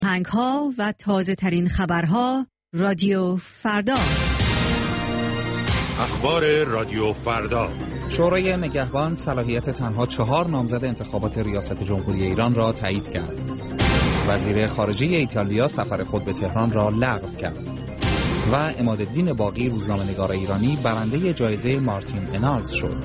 آهنگ‌ها و تازه‌ترین خبرها رادیو فردا. اخبار رادیو فردا. شورای نگهبان صلاحیت تنها 4 نامزد انتخابات ریاست جمهوری ایران را تایید کرد. وزیر خارجه ایتالیا سفر خود به تهران را لغو کرد. و عمادالدین باقی روزنامه‌نگار ایرانی برنده جایزه مارتین انالز شد.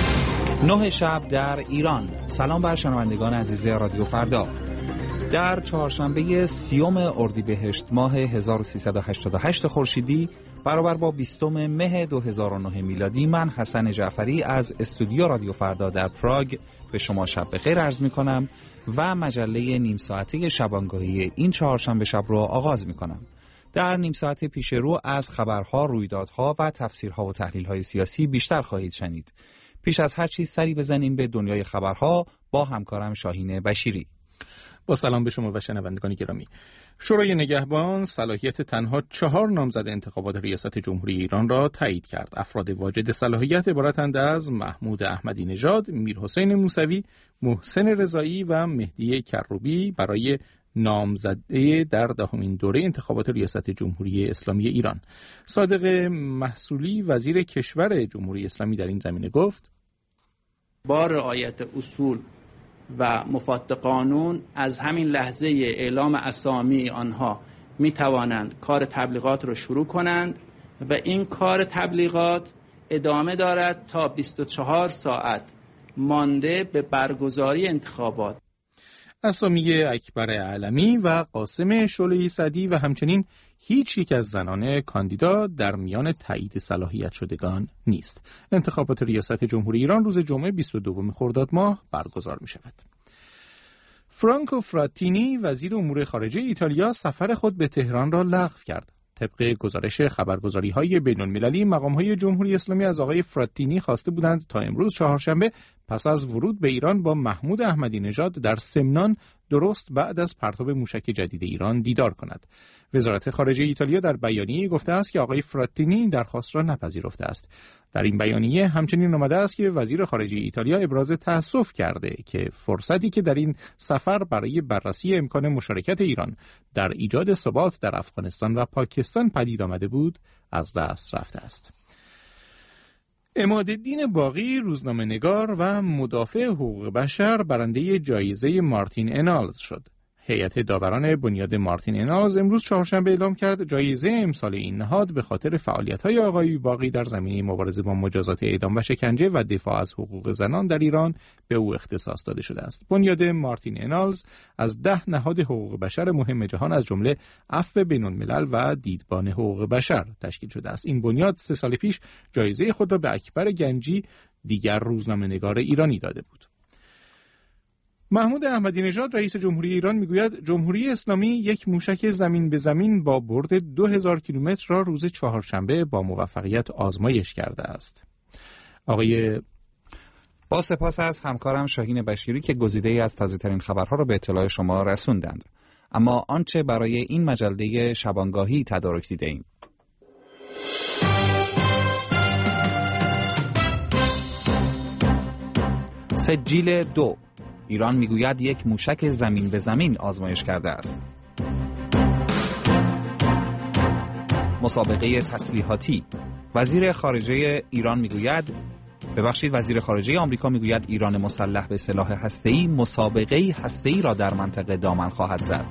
9 شب در ایران. سلام بر شنوندگان عزیز رادیو فردا. در چهارشنبه 30 اردیبهشت ماه 1388 خورشیدی برابر با 20 مه 2009 میلادی، من حسن جعفری از استودیو رادیو فردا در پراگ به شما شب بخیر عرض می کنم و مجله نیم ساعته شبانگاهی این چهارشنبه شب رو آغاز می کنم. در نیم ساعت پیش رو از خبرها، رویدادها و تفسیرها و تحلیل‌های سیاسی بیشتر خواهید شنید. پیش از هر چیز سری بزنیم به دنیای خبرها با همکارم شاهین بشیری. با سلام به شما و شنوندگان گرامی. شورای نگهبان صلاحیت تنها 4 نامزد انتخابات ریاست جمهوری ایران را تایید کرد. افراد واجد صلاحیت عبارتند از محمود احمدی نژاد، میرحسین موسوی، محسن رضایی و مهدی کروبی برای نامزدی در 10مین دوره انتخابات ریاست جمهوری اسلامی ایران. صادق محصولی وزیر کشور جمهوری اسلامی در این زمینه گفت: با رعایت اصول و مفاد قانون از همین لحظه اعلام اسامی آنها می توانند کار تبلیغات را شروع کنند و این کار تبلیغات ادامه دارد تا 24 ساعت مانده به برگزاری انتخابات. اسامی اکبر علمی و قاسم شعله‌ای سعدی و همچنین هیچ یک از زنان کاندیدا در میان تایید صلاحیت شدگان نیست. انتخابات ریاست جمهوری ایران روز جمعه 22 خرداد ماه برگزار می شود. فرانکو فراتینی وزیر امور خارجه ایتالیا سفر خود به تهران را لغو کرد. طبق گزارش خبرگزاری‌های بین‌المللی، مقام‌های جمهوری اسلامی از آقای فراتینی خواسته بودند تا امروز چهارشنبه پس از ورود به ایران با محمود احمدی نژاد در سمنان درست بعد از پرتاب موشک جدید ایران دیدار کند. وزارت خارجه ایتالیا در بیانیه گفته است که آقای فراتینی درخواست را نپذیرفته است. در این بیانیه همچنین آمده است که وزیر خارجه ایتالیا ابراز تأسف کرده که فرصتی که در این سفر برای بررسی امکان مشارکت ایران در ایجاد ثبات در افغانستان و پاکستان پدید آمده بود از دست رفته است. عمادالدین باقی روزنامه‌نگار و مدافع حقوق بشر برنده جایزه مارتین انالز شد. هیئت داوران بنیاد مارتین انالز امروز چهارشنبه اعلام کرد جایزه امسال این نهاد به خاطر فعالیت‌های آقای باقی در زمینه مبارزه با مجازات اعدام و شکنجه و دفاع از حقوق زنان در ایران به او اختصاص داده شده است. بنیاد مارتین انالز از 10 نهاد حقوق بشر مهم جهان از جمله عفو بین‌الملل و دیدبان حقوق بشر تشکیل شده است. این بنیاد 3 سال پیش جایزه خود را به اکبر گنجی دیگر روزنامه‌نگار ایرانی داده بود. محمود احمدی نژاد رئیس جمهوری ایران میگوید جمهوری اسلامی یک موشک زمین به زمین با برد 2000 کیلومتر را روز چهارشنبه با موفقیت آزمایش کرده است. با سپاس از همکارم شاهین بشیری که گزیده‌ای از تازه‌ترین خبرها را به اطلاع شما رسوندند. اما آنچه برای این مجله شبانگاهی تدارک دیده‌ایم. سجیل 2. ایران میگوید یک موشک زمین به زمین آزمایش کرده است. مسابقه تسلیحاتی. وزیر خارجه خارجه آمریکا میگوید ایران مسلح به سلاح هسته‌ای مسابقه هسته‌ای را در منطقه دامن خواهد زد.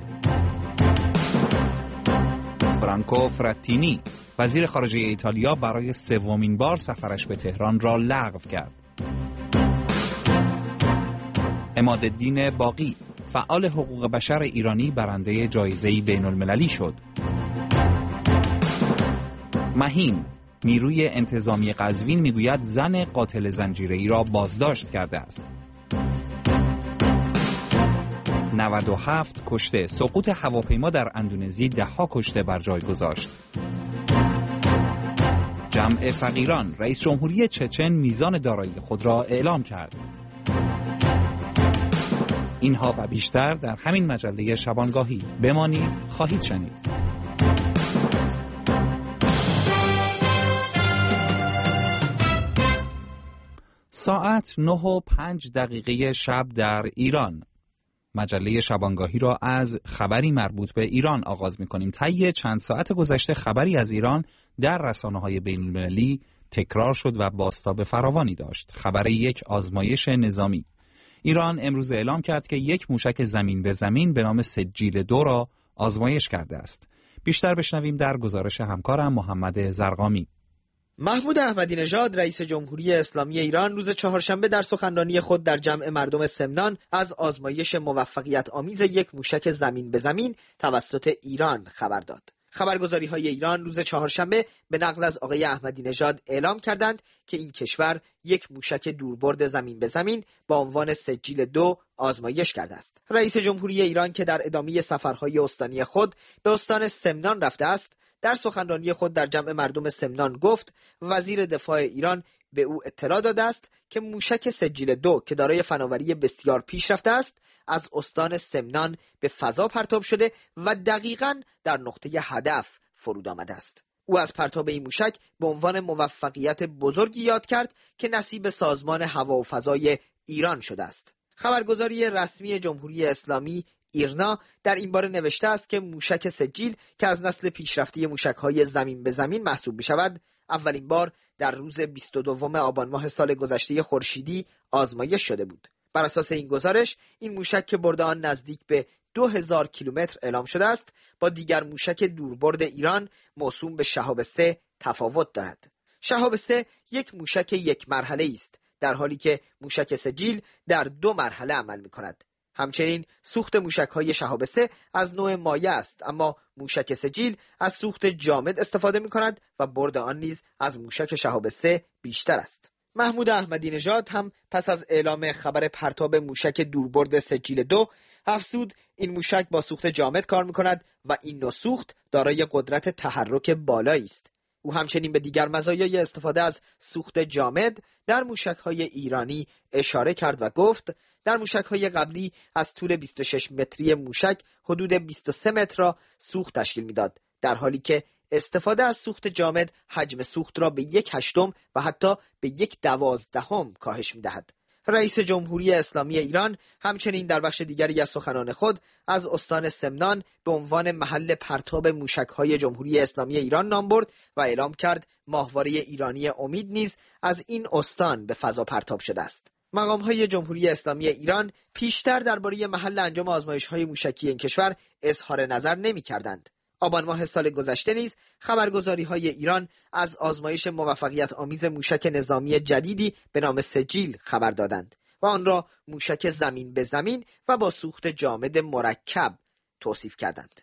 فرانکو فراتینی وزیر خارجه ایتالیا برای 3مین بار سفرش به تهران را لغو کرد. عمادالدین باقی فعال حقوق بشر ایرانی برنده جایزه بین‌المللی شد. مهین نیروی انتظامی قزوین میگوید زن قاتل زنجیره‌ای را بازداشت کرده است. 97 کشته. سقوط هواپیما در اندونزی 10 کشته بر جای گذاشت. جمع فقیران. رئیس جمهوری چچن میزان دارایی خود را اعلام کرد. اینها و بیشتر در همین مجله شبانگاهی. بمانید، خواهید شنید. ساعت 9:05 شب در ایران. مجله شبانگاهی را از خبری مربوط به ایران آغاز می‌کنیم. طی چند ساعت گذشته خبری از ایران در رسانه‌های بین‌المللی تکرار شد و بازتاب فراوانی داشت. خبر یک آزمایش نظامی. ایران امروز اعلام کرد که یک موشک زمین به زمین به نام سجیل 2 را آزمایش کرده است. بیشتر بشنویم در گزارش همکارم محمد زرقامی. محمود احمدی نژاد رئیس جمهوری اسلامی ایران روز چهارشنبه در سخنرانی خود در جمع مردم سمنان از آزمایش موفقیت آمیز یک موشک زمین به زمین توسط ایران خبر داد. خبرگزاری‌های ایران روز چهارشنبه به نقل از آقای احمدی نژاد اعلام کردند که این کشور یک موشک دوربرد زمین به زمین با عنوان سجیل 2 آزمایش کرده است. رئیس جمهوری ایران که در ادامه سفرهای استانی خود به استان سمنان رفته است، در سخنرانی خود در جمع مردم سمنان گفت وزیر دفاع ایران به او اطلاع داده است که موشک سجیل 2 که دارای فناوری بسیار پیشرفته است از استان سمنان به فضا پرتاب شده و دقیقاً در نقطه هدف فرود آمده است. او از پرتاب این موشک به عنوان موفقیت بزرگی یاد کرد که نصیب سازمان هوا و فضای ایران شده است. خبرگزاری رسمی جمهوری اسلامی ایرنا در این باره نوشته است که موشک سجیل که از نسل پیشرفته موشک‌های زمین به زمین محسوب می‌شود، اولین بار در روز 22 آبان ماه سال گذشته خورشیدی آزمایش شده بود. بر اساس این گزارش، این موشک که برد آن نزدیک به 2000 کیلومتر اعلام شده است، با دیگر موشک دوربرد ایران موسوم به شهاب 3 تفاوت دارد. شهاب 3 یک موشک یک مرحله است، در حالی که موشک سجیل در 2 مرحله عمل می‌کند. همچنین سوخت موشک‌های شهاب 3 از نوع مایع است، اما موشک سجیل از سوخت جامد استفاده می‌کند و برد آن نیز از موشک شهاب 3 بیشتر است. محمود احمدی نژاد هم پس از اعلام خبر پرتاب موشک دوربرد سجیل 2 افزود این موشک با سوخت جامد کار می‌کند و این نوع سوخت دارای قدرت تحرک بالایی است. او همچنین به دیگر مزایای استفاده از سوخت جامد در موشک‌های ایرانی اشاره کرد و گفت در موشک‌های قبلی از طول 26 متری موشک حدود 23 متر را سوخت تشکیل می‌داد، در حالی که استفاده از سوخت جامد حجم سوخت را به 1/8 و حتی به 1/12 کاهش می‌دهد. رئیس جمهوری اسلامی ایران همچنین در بخش دیگری از سخنان خود از استان سمنان به عنوان محل پرتاب موشک‌های جمهوری اسلامی ایران نام برد و اعلام کرد ماهواره ایرانی امید نیز از این استان به فضا پرتاب شده است. مقام‌های جمهوری اسلامی ایران پیشتر درباره محل انجام آزمایش‌های موشکی این کشور اظهار نظر نمی‌کردند. آبان ماه سال گذشته نیز خبرگزاری‌های ایران از آزمایش موفقیت آمیز موشک نظامی جدیدی به نام سجیل خبر دادند و آن را موشک زمین به زمین و با سوخت جامد مرکب توصیف کردند.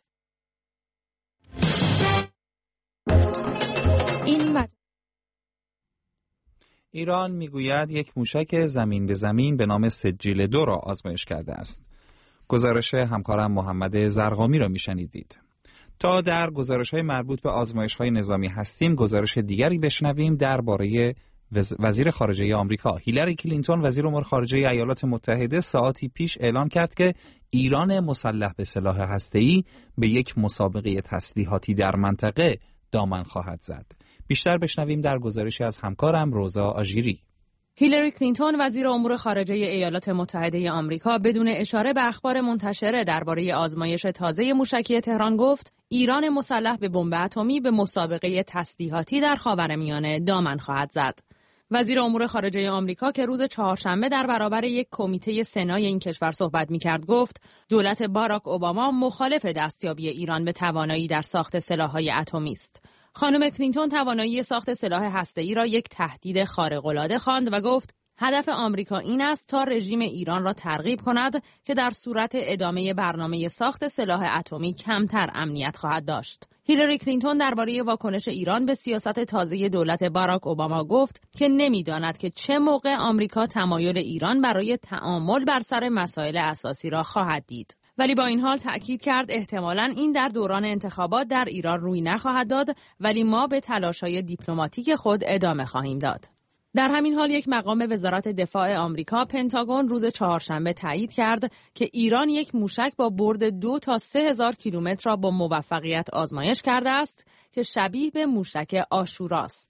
ایران میگوید یک موشک زمین به زمین به نام سجیل 2 را آزمایش کرده است. گزارش همکارم محمد زرقامی را میشنیدید. تا در گزارش‌های مربوط به آزمایش‌های نظامی هستیم، گزارش دیگری بشنویم درباره وزیر خارجه آمریکا. هیلاری کلینتون وزیر امور خارجه ایالات متحده ساعاتی پیش اعلام کرد که ایران مسلح به سلاح هسته‌ای به یک مسابقه تسلیحاتی در منطقه دامن خواهد زد. بیشتر بشنویم در گزارشی از همکارم روزا آژیری. هیلاری کلینتون وزیر امور خارجه ایالات متحده آمریکا بدون اشاره به اخبار منتشره درباره آزمایش تازه موشکی تهران گفت ایران مسلح به بمب اتمی به مسابقه تسلیحاتی در خاورمیانه دامن خواهد زد. وزیر امور خارجه آمریکا که روز چهارشنبه در برابر یک کمیته سنای این کشور صحبت می‌کرد گفت دولت باراک اوباما مخالف دستیابی ایران به توانایی در ساخت سلاح‌های اتمی است. خانم کلینتون توانایی ساخت سلاح هسته‌ای را یک تهدید خارق‌العاده خواند و گفت هدف آمریکا این است تا رژیم ایران را ترغیب کند که در صورت ادامه برنامه ساخت سلاح اتمی کمتر امنیت خواهد داشت. هیلاری کلینتون درباره واکنش ایران به سیاست تازه دولت باراک اوباما گفت که نمی‌داند که چه موقع آمریکا تمایل ایران برای تعامل بر سر مسائل اساسی را خواهد دید. ولی با این حال تأکید کرد احتمالاً این در دوران انتخابات در ایران روی نخواهد داد، ولی ما به تلاش‌های دیپلماتیک خود ادامه خواهیم داد. در همین حال یک مقام وزارت دفاع آمریکا پنتاگون روز چهارشنبه تایید کرد که ایران یک موشک با برد 2 تا 3000 کیلومتر را با موفقیت آزمایش کرده است که شبیه به موشک عاشوراست.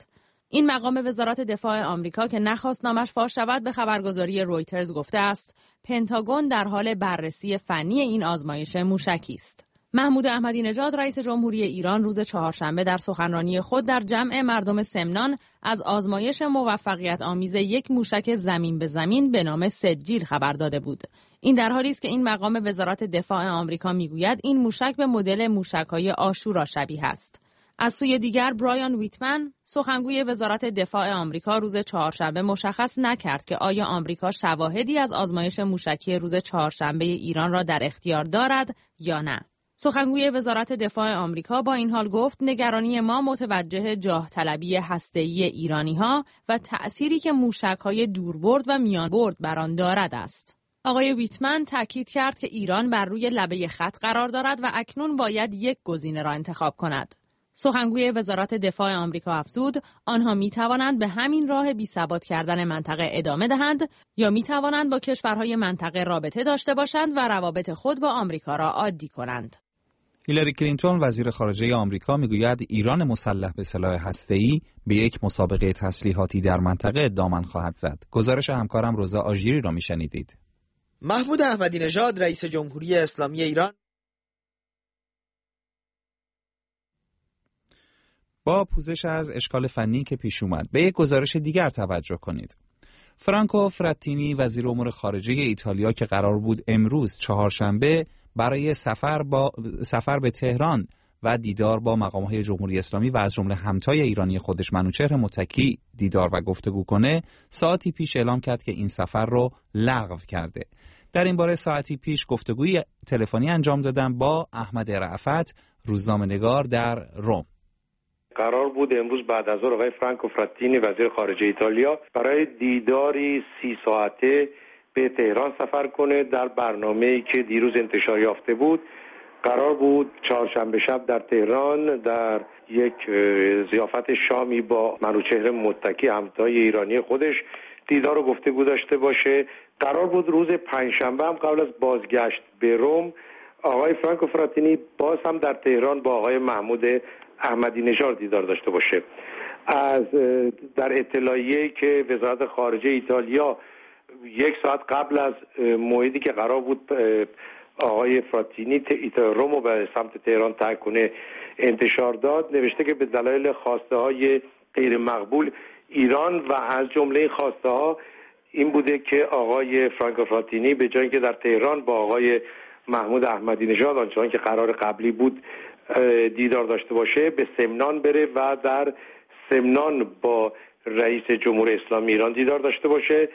این مقام وزارت دفاع آمریکا که نخواست نامش فاش شود به خبرگزاری رویترز گفته است پنتاگون در حال بررسی فنی این آزمایش موشکی است. محمود احمدی نژاد رئیس جمهوری ایران روز چهارشنبه در سخنرانی خود در جمع مردم سمنان از آزمایش موفقیت آمیز یک موشک زمین به زمین به نام سجیل خبر داده بود. این در حالی است که این مقام وزارت دفاع آمریکا میگوید این موشک به مدل موشک‌های آشورا شبیه است. از سوی دیگر برایان ویتمن سخنگوی وزارت دفاع آمریکا روز چهارشنبه مشخص نکرد که آیا آمریکا شواهدی از آزمایش موشکی روز چهارشنبه ایران را در اختیار دارد یا نه. سخنگوی وزارت دفاع آمریکا با این حال گفت نگرانی ما متوجه جاه طلبی هسته‌ای ایرانی‌ها و تأثیری که موشک‌های دوربرد و میانبرد بر آن دارد است. آقای ویتمن تاکید کرد که ایران بر روی لبه خط قرار دارد و اکنون باید یک گزینه را انتخاب کند. سخنگوی وزارت دفاع آمریکا افزود آنها می توانند به همین راه بی‌ثبات کردن منطقه ادامه دهند یا می توانند با کشورهای منطقه رابطه داشته باشند و روابط خود با آمریکا را عادی کنند. هیلاری کلینتون وزیر خارجه آمریکا میگوید ایران مسلح به سلاح هسته‌ای به یک مسابقه تسلیحاتی در منطقه دامن خواهد زد. گزارش همکارم روزا آژیری را میشنیدید. محمود احمدی نژاد رئیس جمهوری اسلامی ایران با پوزش از اشکال فنی که پیش اومد به یک گزارش دیگر توجه کنید. فرانکو فراتینی وزیر امور خارجه ایتالیا که قرار بود امروز چهارشنبه برای سفر به تهران و دیدار با مقام‌های جمهوری اسلامی و از جمله همتای ایرانی خودش منوچهر متکی دیدار و گفتگو کنه، ساعتی پیش اعلام کرد که این سفر رو لغو کرده. در این باره ساعتی پیش گفتگوی تلفنی انجام دادم با احمد رأفت، روزنامه‌نگار در روم. قرار بود امروز بعد از ظهر آقای فرانکو فراتینی وزیر خارجه ایتالیا برای دیداری 30 ساعته به تهران سفر کنه. در برنامه‌ای که دیروز انتشار یافته بود قرار بود چهارشنبه شب در تهران در یک ضیافت شامی با منوچهر متکی همتای ایرانی خودش دیدار و گفتگو داشته باشه. قرار بود روز پنجشنبه هم قبل از بازگشت به روم آقای فرانکو فراتینی باز هم در تهران با آقای محمود احمدی نژاد دیدار داشته باشه. در اطلاعیه‌ای که وزارت خارجه ایتالیا 1 ساعت قبل از موعدی که قرار بود آقای فراتینی رومو به سمت تهران ترک کنه انتشار داد، نوشته که به دلایل خواسته‌های غیر مقبول ایران و از جمله خواسته‌ها این بوده که آقای فرانکو فراتینی به جای اینکه در تهران با آقای محمود احمدی نژاد آنچنان که قرار قبلی بود دیدار داشته باشه به سمنان بره و در سمنان با رئیس جمهوری اسلامی ایران دیدار داشته باشه.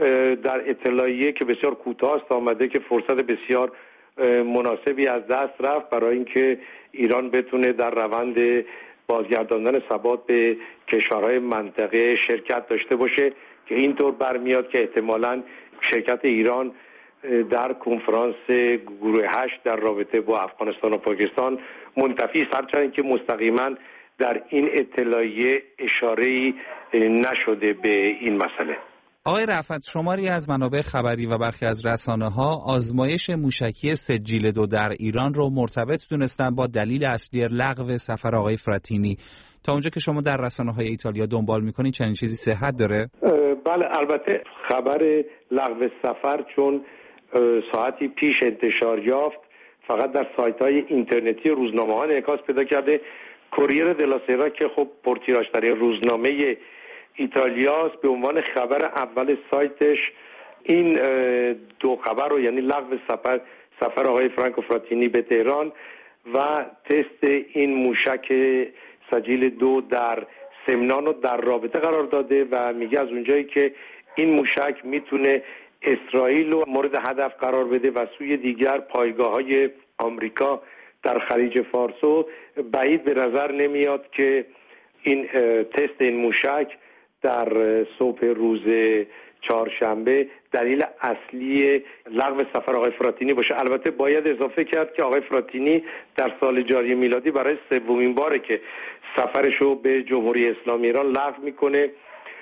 در اطلاعیه که بسیار کوتاه است آمده که فرصت بسیار مناسبی از دست رفت برای اینکه ایران بتونه در روند بازگرداندن ثبات به کشورهای منطقه شرکت داشته باشه که اینطور برمیاد که احتمالاً شرکت ایران در کنفرانس گروه 8 در رابطه با افغانستان و پاکستان منتفی است، هرچند که مستقیما در این اطلاعیه اشاره‌ای نشده به این مسئله. آقای رأفت، شماری از منابع خبری و برخی از رسانه‌ها آزمایش موشکی سجیل 2 در ایران رو مرتبط دونستن با دلیل اصلی لغو سفر آقای فراتینی. تا اونجا که شما در رسانه‌های ایتالیا دنبال می‌کنید چنین چیزی صحت داره؟ بله، البته خبر لغو سفر چون ساعتی پیش انتشار یافت فقط در سایت‌های اینترنتی روزنامه‌ها انعکاس پیدا کرده. کوریر دلا سرا که خب پرتیراژترین روزنامه ایتالیاست به عنوان خبر اول سایتش این دو خبر رو، یعنی لغو سفر آقای فرانکو فراتینی به تهران و تست این موشک سجیل 2 در سمنان رو در رابطه قرار داده و میگه از اونجایی که این موشک میتونه اسرائیل رو مورد هدف قرار بده و سوی دیگر پایگاه‌های آمریکا در خلیج فارس، بعید به نظر نمیاد که این تست این موشک در صبح روز چهارشنبه دلیل اصلی لغو سفر آقای فراتینی باشه. البته باید اضافه کرد که آقای فراتینی در سال جاری میلادی برای سومین باره که سفرش رو به جمهوری اسلامی ایران لغو میکنه.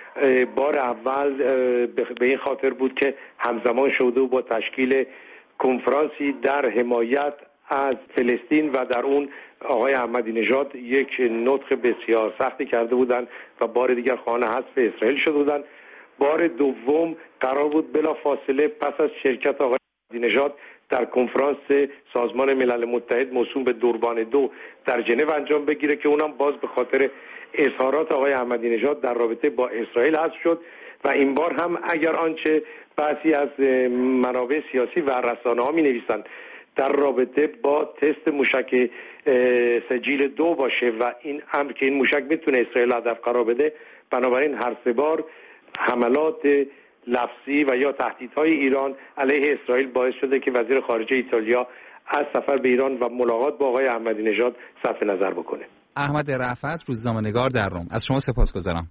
بار اول به این خاطر بود که همزمان شده با تشکیل کنفرانسی در حمایت از فلسطین و در اون آقای احمدی نژاد یک نطق بسیار سختی کرده بودند و بار دیگر خواهان حذف اسرائیل شده بودند. بار دوم قرار بود بلا فاصله پس از شرکت آقای احمدی نژاد در کنفرانس سازمان ملل متحد موسوم به دوربان 2 در ژنو انجام بگیره که اونم باز به خاطر اظهارات آقای احمدی نژاد در رابطه با اسرائیل حذف شد و این بار هم اگر آنچه بعضی از منابع سیاسی و رسانه‌ها می‌نویسند در رابطه با تست موشک سجیل 2 باشه و این امر که این موشک میتونه اسرائیل هدف قرار بده، بنابراین هر سه بار حملات لفظی و یا تهدیدهای ایران علیه اسرائیل باعث شده که وزیر خارجه ایتالیا از سفر به ایران و ملاقات با آقای احمدی نژاد صرف نظر بکنه. احمد رأفت، روزنامه‌نگار در روم، از شما سپاسگزارم.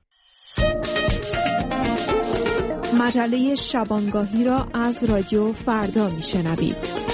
مجله شبانگاهی را از رادیو فردا میشنوید.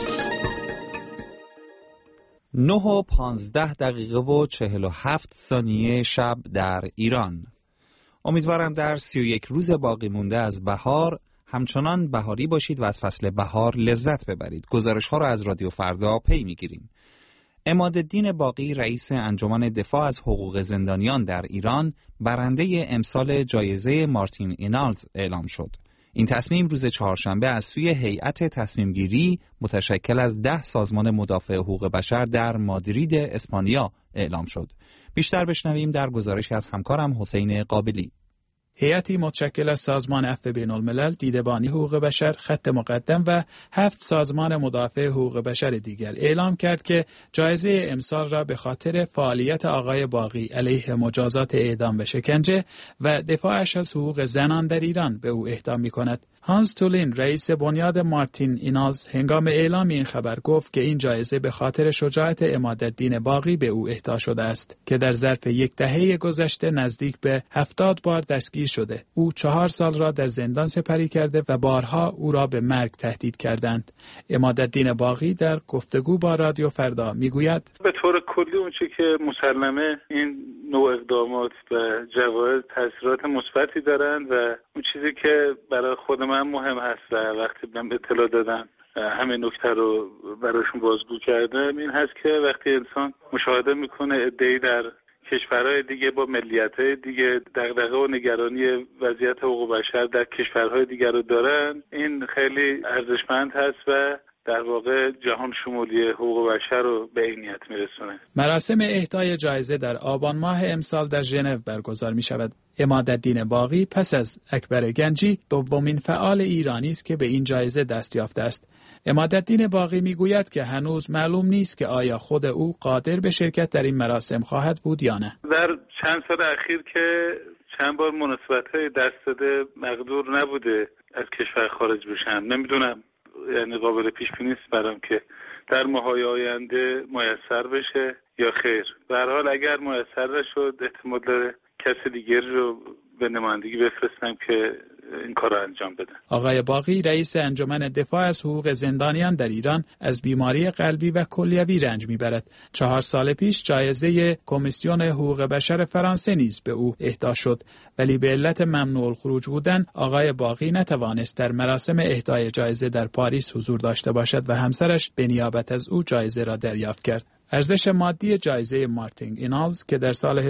9:15 و 47 ثانیه شب در ایران. امیدوارم در 31 روز باقی مونده از بهار همچنان بهاری باشید و از فصل بهار لذت ببرید. گزارش‌ها را از رادیو فردا پی می‌گیریم. عمادالدین باقی، رئیس انجمن دفاع از حقوق زندانیان در ایران، برنده امسال جایزه مارتین اینالز اعلام شد. این تصمیم روز چهارشنبه از سوی هیئت تصمیم گیری متشکل از 10 سازمان مدافع حقوق بشر در مادرید اسپانیا اعلام شد. بیشتر بشنویم در گزارشی از همکارم حسین قابلی. هیئتی متشکل از سازمان عفو بین‌الملل، دیدبانی حقوق بشر، خط مقدم و 7 سازمان مدافع حقوق بشر دیگر اعلام کرد که جایزه امسال را به خاطر فعالیت آقای باقی علیه مجازات اعدام و شکنجه و دفاعش از حقوق زنان در ایران به او اهدا می‌کند. هانس تولین، رئیس بنیاد مارتین اینالز، هنگام اعلام این خبر گفت که این جایزه به خاطر شجاعت عمادالدین باقی به او اهدا شده است که در ظرف یک دهه گذشته نزدیک به 70 بار دستگیر شده. او 4 سال را در زندان سپری کرده و بارها او را به مرگ تهدید کردند. عمادالدین باقی در گفتگو با رادیو فردا میگوید: به طور کلی اونچه که مسلمه این نوع اقدامات و جوایز تاثیرات مثبتی دارند و اون چیزی که برای خود من مهم هست و وقتی من اطلاع دادم همین نکته رو براشون بازگو کردم، این هست که وقتی انسان مشاهده میکنه عده‌ای در کشورهای دیگه با ملیت‌های دیگه دغدغه و نگرانی وضعیت حقوق بشر در کشورهای دیگر رو دارن، این خیلی ارزشمند هست و در واقع جهان شمولی حقوق بشر رو به عینیت میرسونه. مراسم اهدای جایزه در آبان ماه امسال در ژنو برگزار می شود. عمادالدین باقی پس از اکبر گنجی دومین فعال ایرانی است که به این جایزه دست یافته است. عمادالدین باقی میگوید که هنوز معلوم نیست که آیا خود او قادر به شرکت در این مراسم خواهد بود یا نه. در چند سال اخیر که چند بار مناسبت‌های دست داده مقدور نبوده از کشور خارج بشم، نمیدونم، یعنی قابل پیش بینی نیست برام که در ماه‌های آینده میسر بشه یا خیر. به هر حال اگر میسر نشد احتمال داره کسی دیگر رو به نمایندگی بفرستم که این کار رو انجام بده. آقای باقی، رئیس انجمن دفاع از حقوق زندانیان در ایران، از بیماری قلبی و کلیوی رنج میبرد. 4 سال پیش جایزه کمیسیون حقوق بشر فرانسه نیز به او اهدا شد، ولی به علت ممنوع الخروج بودن آقای باقی نتوانست در مراسم اهدای جایزه در پاریس حضور داشته باشد و همسرش به نیابت از او جایزه را دریافت کرد. ارزش مادی جایزه مارتین اینالز که در سال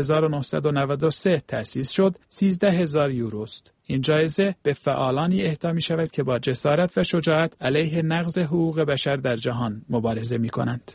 1993 تأسیس شد 13,000 یورو است. این جایزه به فعالانی اهدا می شود که با جسارت و شجاعت علیه نقض حقوق بشر در جهان مبارزه می کنند.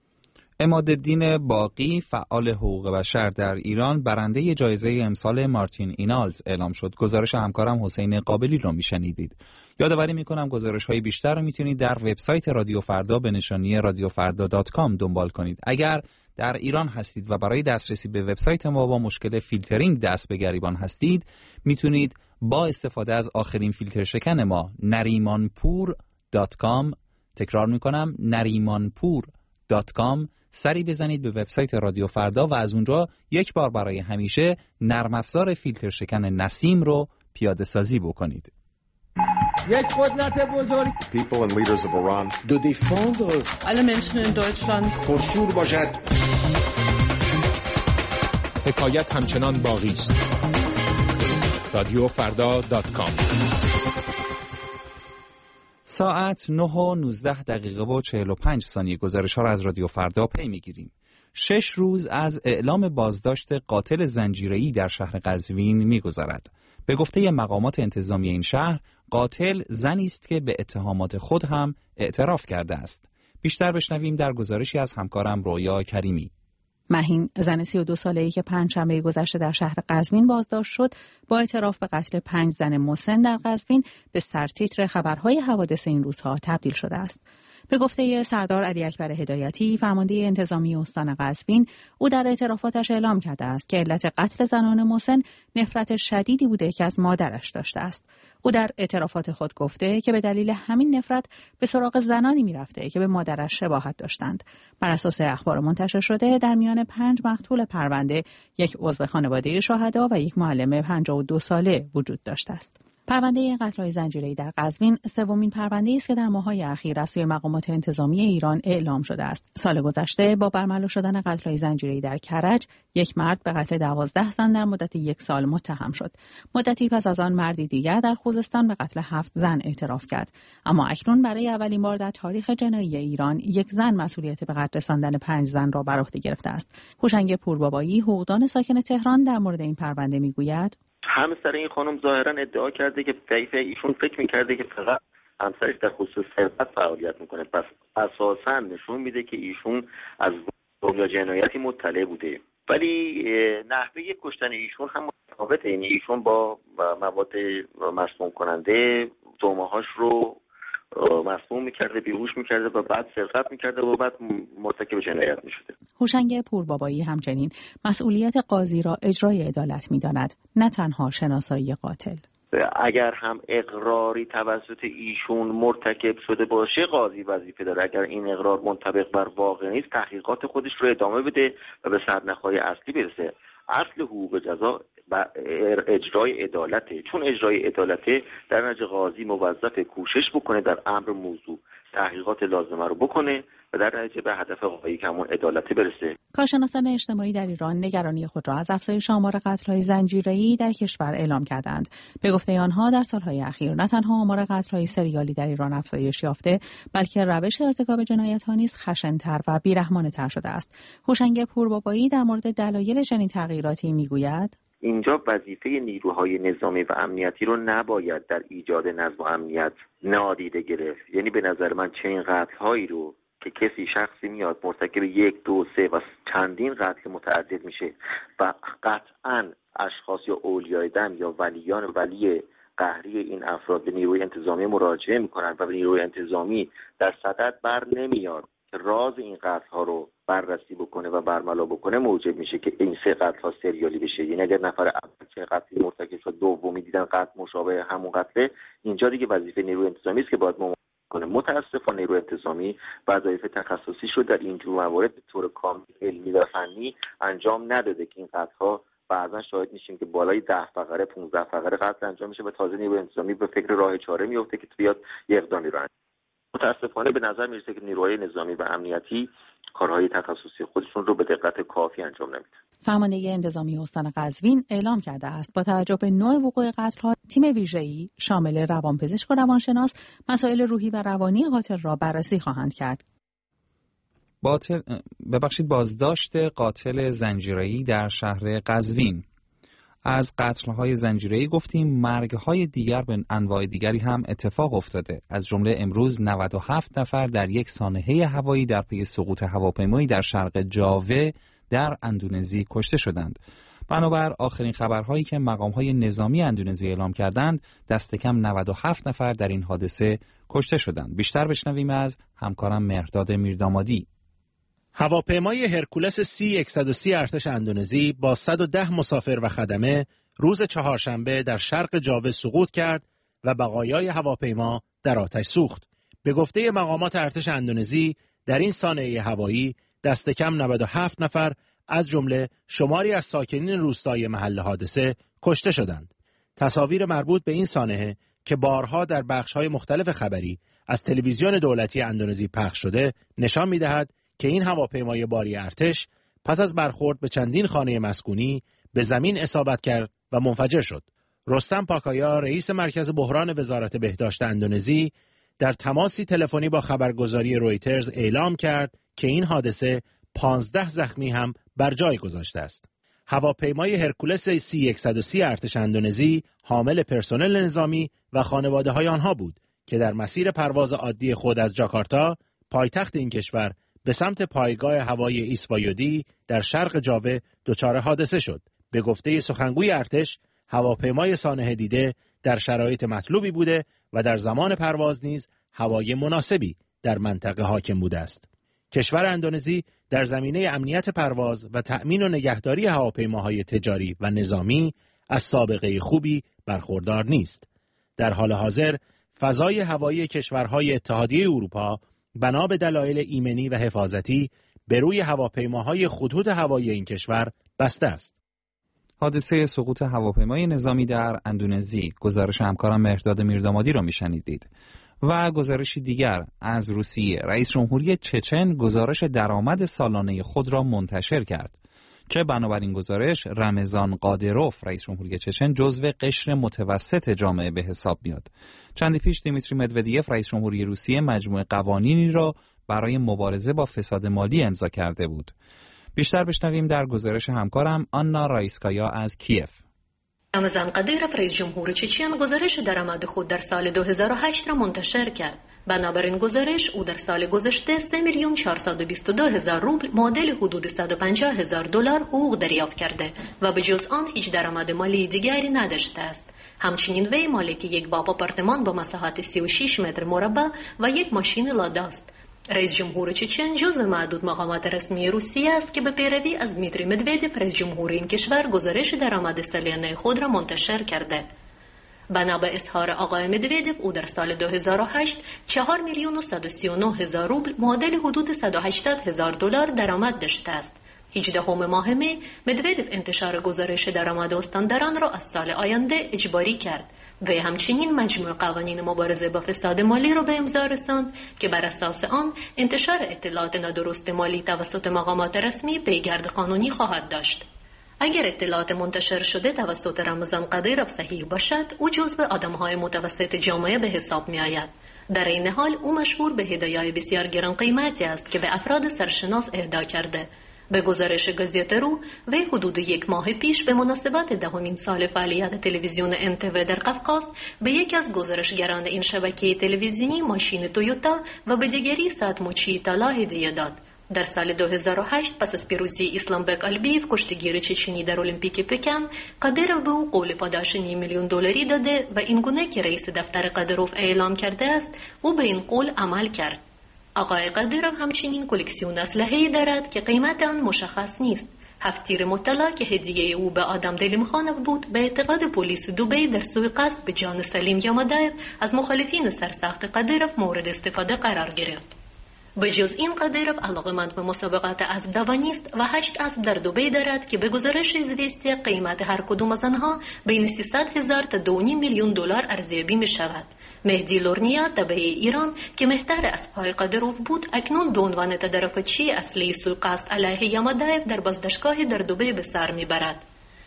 عمادالدین باقی، فعال حقوق بشر در ایران، برنده جایزه امسال مارتین اینالز اعلام شد. گزارش همکارم حسین قابلی رو میشنیدید. یادآوری میکنم گزارش‌های بیشتر رو میتونید در وبسایت رادیو فردا به نشانی radiofarda.com دنبال کنید. اگر در ایران هستید و برای دسترسی به وبسایت ما با مشکل فیلترینگ دست به گریبان هستید، میتونید با استفاده از آخرین فیلتر شکن ما narimanpur.com، تکرار میکنم narimanpur.com، سری بزنید به وبسایت رادیو فردا و از اونجا یک بار برای همیشه نرم افزار فیلتر شکن نسیم رو پیاده سازی بکنید. یک قدرت بزرگ. People and leaders of Iran de défendre alle Menschen in Deutschland. پرشور باشد. حکایت همچنان باقی است. radiofarda.com ساعت 9:19 و 45 ثانیه گزارش‌ها را از رادیو فردا پی می‌گیریم. 6 روز از اعلام بازداشت قاتل زنجیره‌ای در شهر قزوین می‌گذرد. به گفته مقامات انتظامی این شهر، قاتل زنی است که به اتهامات خود هم اعتراف کرده است. بیشتر بشنویم در گزارشی از همکارم رویا کریمی. مهین، زن 32 ساله‌ای که پنجشنبه گذشته در شهر قزوین بازداشت شد، با اعتراف به قتل 5 زن مسن در قزوین به سرتیتر خبرهای حوادث این روزها تبدیل شده است. به گفته سردار علی اکبر هدایتی، فرمانده انتظامی استان قزوین، او در اعترافاتش اعلام کرده است که علت قتل زنان مسن نفرت شدیدی بوده که از مادرش داشته است. او در اعترافات خود گفته که به دلیل همین نفرت به سراغ زنانی می‌رفته که به مادرش شباهت داشتند. بر اساس اخبار منتشر شده، در میان 5 مقتول پرونده، یک عضو خانواده شهدا و یک معلم 52 ساله وجود داشته است. پرونده قتل‌های زنجیره‌ای در قزوین سومین پرونده‌ای است که در ماه‌های اخیر از سوی مقامات انتظامی ایران اعلام شده است. سال گذشته با برملا شدن قتل‌های زنجیره‌ای در کرج، یک مرد به قتل 12 زن در مدت 1 سال متهم شد. مدتی پس از آن مردی دیگر در خوزستان به قتل 7 زن اعتراف کرد. اما اکنون برای اولین بار در تاریخ جنایی ایران، یک زن مسئولیت به قتل رساندن 5 زن را بر عهده گرفته است. هوشنگ پوربابایی، حقوقدان ساکن تهران، در مورد این پرونده میگوید: همسر این خانم ظاهرا ادعا کرده که ایشون فکر میکرده که فقط همسرش در خصوص ثروت فعالیت میکنه، پس اساسا نشون میده که ایشون از دنیا جنایتی مطلع بوده. ولی نحوه کشتن ایشون هم متفاوته، یعنی ایشون با مواد مسموم کننده تومهاش رو مسموم میکرده، بیهوش میکرده و بعد سرقت میکرده و بعد مرتکب جنایت میشده. هوشنگ پوربابایی همچنین مسئولیت قاضی را اجرای عدالت میداند، نه تنها شناسایی قاتل. اگر هم اقراری توسط ایشون مرتکب شده باشه، قاضی وظیفه داره اگر این اقرار منطبق بر واقع نیست، تحقیقات خودش رو ادامه بده و به سرنخهای اصلی برسه. اصل حقوق جزا و اجرای عدالته، چون اجرای عدالته در نتیجه قاضی موظف کوشش بکنه در امر موضوع تحقیقات لازمه رو بکنه و در نتیجه به هدف قایی که همون عدالت برسه. کارشناسان اجتماعی در ایران نگرانی خود را از افزایش آمار قتل‌های زنجیره‌ای در کشور اعلام کردند. به گفته آنها، در سال‌های اخیر نه تنها آمار قتل‌های سریالی در ایران افزایش یافته، بلکه روش ارتکاب جنایت‌ها نیز خشن‌تر و بی‌رحمانه‌تر شده است. هوشنگ پوربابایی در مورد دلایل چنین تغییراتی میگوید: اینجا وظیفه نیروهای نظامی و امنیتی رو نباید در ایجاد نظم و امنیت نادیده گرفت. یعنی به نظر من چنین قتل‌هایی رو که کسی شخصی میاد مرتکب 1، 2، 3 و چندین قتل متعدد میشه و قطعاً اشخاص یا اولیای دم یا ولی قهری این افراد به نیروی انتظامی مراجعه میکنن و به نیروی انتظامی در صدد بر نمیاد که راز این قتل‌ها رو بررسی بکنه و برملا بکنه، موجب میشه که این 3 قتل‌ها سریالی بشه. یعنی اگر نفر اول چه قتلی مرتکب شد، دومی دیدن قتل مشابه همون قتله، اینجا دیگه وظیفه نیروی انتظامی است که باید کنه. متاسفانه نیروی انتظامی وظایف تخصصی شد در این جور موارد به طور کامل علمی و فنی انجام نداده که این قتل‌ها بعضا شاهد میشیم که بالای 10 فقره 15 فقره قتل انجام میشه و تازه نیروی انتظامی به فکر راه چاره میفته که بیاد یه اقدامی رو انجام. متاسفانه به نظر میرسه که نیروهای نظامی و امنیتی کارهای تخصصی خودشون رو به دقت کافی انجام نمیدن. فرمانده انتظامی استان قزوین اعلام کرده است با توجه به نوع وقوع قتل‌ها، تیم ویژه‌ای شامل روانپزشک و روانشناس مسائل روحی و روانی قاتل را بررسی خواهند کرد. بازداشت قاتل زنجیره‌ای در شهر قزوین. از قتل‌های زنجیره‌ای گفتیم، مرگ‌های دیگر به انواع دیگری هم اتفاق افتاده. از جمله امروز 97 نفر در یک سانحه هوایی در پی سقوط هواپیمایی در شرق جاوه در اندونزی کشته شدند. بنابر آخرین خبرهایی که مقام‌های نظامی اندونزی اعلام کردند، دست کم 97 نفر در این حادثه کشته شدند. بیشتر بشنویم از همکارم مهرداد میردامادی. هواپیمای هرکولس C-130 ارتش اندونزی با 110 مسافر و خدمه روز چهارشنبه در شرق جاوه سقوط کرد و بقایای هواپیما در آتش سوخت. به گفته مقامات ارتش اندونزی، در این سانحه هوایی دست کم 97 نفر از جمله شماری از ساکنین روستای محل حادثه کشته شدند. تصاویر مربوط به این سانحه که بارها در بخش‌های مختلف خبری از تلویزیون دولتی اندونزی پخش شده، نشان می‌دهد که این هواپیمای باری ارتش پس از برخورد به چندین خانه مسکونی به زمین اصابت کرد و منفجر شد. رستم پاکایا، رئیس مرکز بحران وزارت بهداشت اندونزی، در تماسی تلفنی با خبرگزاری رویترز اعلام کرد که این حادثه 15 زخمی هم بر جای گذاشته است. هواپیمای هرکولس C-130 ارتش اندونزی حامل پرسنل نظامی و خانواده‌های آنها بود که در مسیر پرواز عادی خود از جاکارتا، پایتخت این کشور، به سمت پایگاه هوایی ایسوایودی در شرق جاوه دچار حادثه شد. به گفته سخنگوی ارتش، هواپیمای سانحه دیده در شرایط مطلوبی بوده و در زمان پرواز نیز هوای مناسبی در منطقه حاکم بوده است. کشور اندونزی در زمینه امنیت پرواز و تأمین و نگهداری هواپیماهای تجاری و نظامی از سابقه خوبی برخوردار نیست. در حال حاضر فضای هوایی کشورهای اتحادیه اروپا بنا به دلایل ایمنی و حفاظتی به روی هواپیماهای خطوط هوایی این کشور بسته است. حادثه سقوط هواپیمای نظامی در اندونزی، گزارش همکارم مهرداد میردامادی را میشنیدید. و گزارشی دیگر از روسیه، رئیس جمهوری چچن گزارش درآمد سالانه خود را منتشر کرد که بنابراین گزارش رمضان قادروف رئیس جمهوری چچن جزو قشر متوسط جامعه به حساب میاد. چندی پیش دیمیتری مدودیف رئیس جمهوری روسیه مجموعه قوانینی را برای مبارزه با فساد مالی امضا کرده بود. بیشتر بشنویم در گزارش همکارم آنا رایسکایا از کیف. رمضان قادروف رئیس جمهور چچن گزارش درآمد خود در سال 2008 را منتشر کرد. بنابراین گزارش او در سال گذشته 3,422,000 روبل معادل حدود $150,000 حقوق دریافت کرده و به جز آن هیچ درآمد مالی دیگری نداشته است. همچنین وی مالک یک باب آپارتمان با مساحت 36 متر مربع و یک ماشین لادا است. رئیس جمهور چچن جزو معدود مقامات رسمی روسیه است که به پیروی از دیمیتری مدودیف رئیس جمهور این کشور گزارش درآمد سالیانه خود را منتشر کرده. بنا به اظهار آقای مدودیف او در سال 2008 4,139,000 روبل معادل حدود $180,000 درآمد داشته است. 18 ماه می مدودیف انتشار گزارش درآمد استانداران را از سال آینده اجباری کرد. و همچنین مجموع قوانین مبارزه با فساد مالی را به امضا رساند که بر اساس آن انتشار اطلاعات نادرست مالی توسط مقامات رسمی پیگرد قانونی خواهد داشت. اگر اطلاعات منتشر شده توسط رمضان قادروف صحیح باشد، او جزو آدم‌های متوسط جامعه به حساب می‌آید. در این حال او مشهور به هدایای بسیار گران قیمتی است که به افراد سرشناس اهدا کرده. به گزارش گزیته رو، وی حدود یک ماه پیش به مناسبت 10مین سال فعالیت تلویزیون NTV در قفقاز به یک از گزارشگران این شبکه تلویزیونی ماشین تویوتا و به دیگری ساعت مچی طلا هدیه داد. در سال 2008 پس از پیروزی اسلامبک آلبیف کشتیگیر چچنی در المپیک پکن، قادروف به او قول پاداش $5 میلیون داده و این گونه که رئیس دفتر قادروف اعلام کرده است، او به این قول عمل کرد. آقای قادروف همچنین کلکسیون اسلحه‌ای دارد که قیمت آن مشخص نیست. هفتیر مطلع که هدیه او به آدم دلیمخانوف بود، به اعتقاد پلیس دبی در سوی قصد به جان سلیم یاماداєв از مخالفین سرسخت قادروف مورد استفاده قرار گرفت. به جز این قادروف علاقه‌مند به مسابقات اسب دوانی است و 8 اسب در دبی دارد که به گزارش زویستی قیمت هر کدام از آنها بین $300,000 تا $2.5 میلیون ارزیابی می شود. مهدی لورنیا تبع ایران که مهتر اسب‌های قادروف بود، اکنون به عنوان تدارکچی اصلی سوءقصد علیه یاماداєv در بازداشتگاهی در دبی به سر میبرد.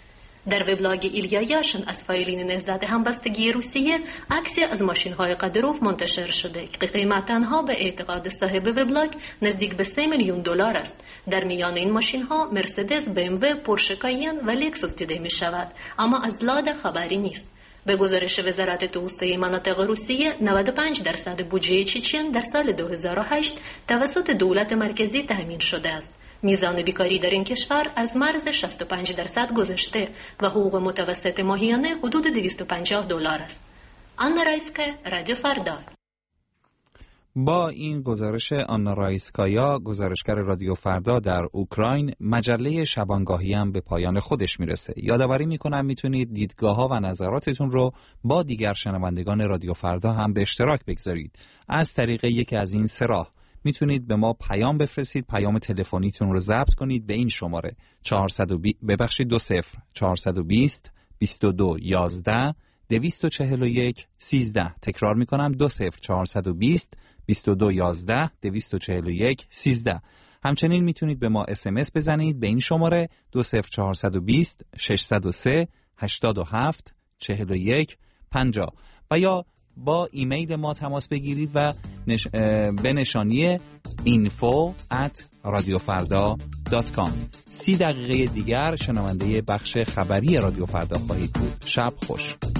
در وبلاگ ایلیا یاشن از فایلین نهضت همبستگی روسیه عکسی از ماشین‌های قادروف منتشر شده که قیمت آنها به اعتقاد صاحب وبلاگ نزدیک به $3 میلیون است. در میان این ماشین‌ها مرسدس، BMW، پورشه کاین و لکسوس دیده می‌شود، اما از لادا خبری نیست. به گزارش وزارت توسعه مناطق روسیه، 95% بودجه چچن در سال 2008 توسط دولت مرکزی تامین شده است. میزان بیکاری در این کشور از مرز 65% گذشته و حقوق متوسط ماهیانه حدود $250 است. آنا رایسکا، رادیو فردا. با این گزارش آنا رایسکایا، گزارشگر رادیو فردا در اوکراین، مجله شبانگاهی هم به پایان خودش میرسه. یادآوری میکنم میتونید دیدگاه‌ها و نظراتتون رو با دیگر شنوندگان رادیو فردا هم به اشتراک بگذارید. از طریق یکی از این سه راه میتونید به ما پیام بفرستید، پیام تلفنیتون رو ضبط کنید به این شماره 420 22 11 241 13. تکرار میکنم 420 22 11 241 13. همچنین میتونید به ما SMS بزنید به این شماره 420 603 87 41 50 و یا با ایمیل ما تماس بگیرید و به نشانی info@radiofarda.com. 30 دقیقه دیگر شنونده بخش خبری رادیو فردا خواهید بود. شب خوش.